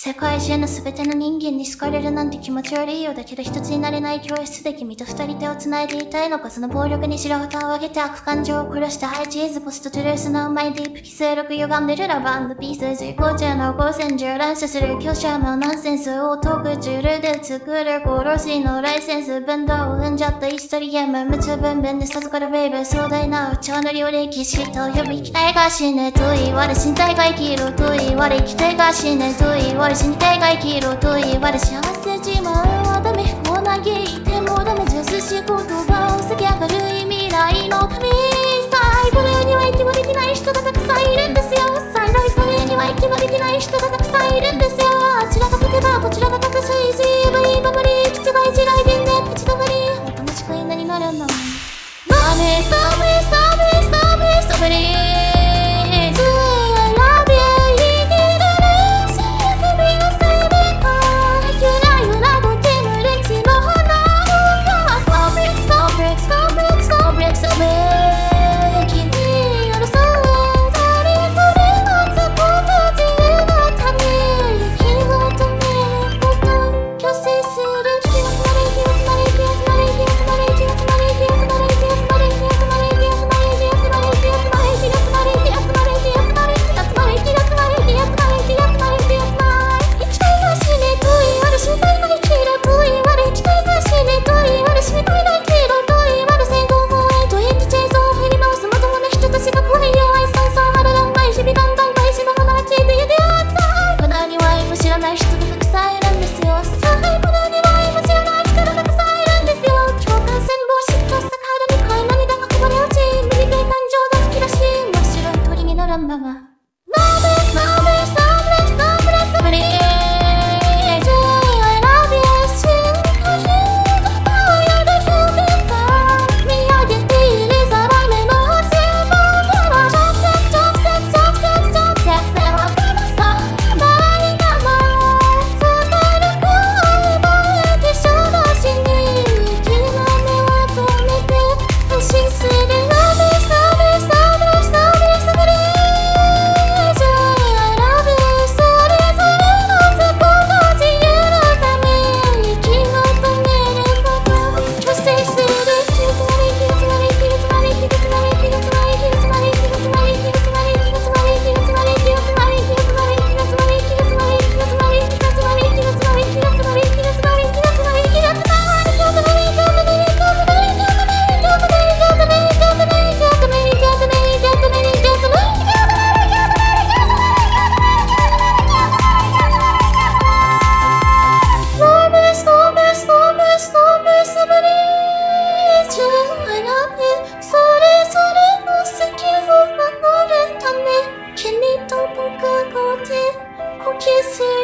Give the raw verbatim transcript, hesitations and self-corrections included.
世界中の全ての人間に好かれるなんて気持ち悪いよ。だけど一つになれない教室で君と二人手を繋いでいたいのか。その暴力に白旗を上げて悪感情を殺したハイチーズポストトゥルースのうまいディープ規制力歪んでるラブ&ピース随行中の光線銃乱射する強者のナンセンスをトーク中で作る殺しのライセンス分動を生んじゃったイストリゲーム無痛分娩で授かるベイブ壮大な超乗りを歴史と呼び機体が死ねと言われ身体が生きろと言われ機体が死ねと言われ身体が生きろと言われ幸せ自慢はダメ不幸なゲイてもダメジュースし言葉を避け明るい未来のためさいこの世には息もできない人がたくさんいるんですよさいこの世には息もできない人がたくさんいるんですよあちらがせてばこちらが隠しいじばいばばり基地がいじらいでんねプチ止まりおとなしくいなになるんだもんマメストメストメストメストメリー君と僕がで呼吸する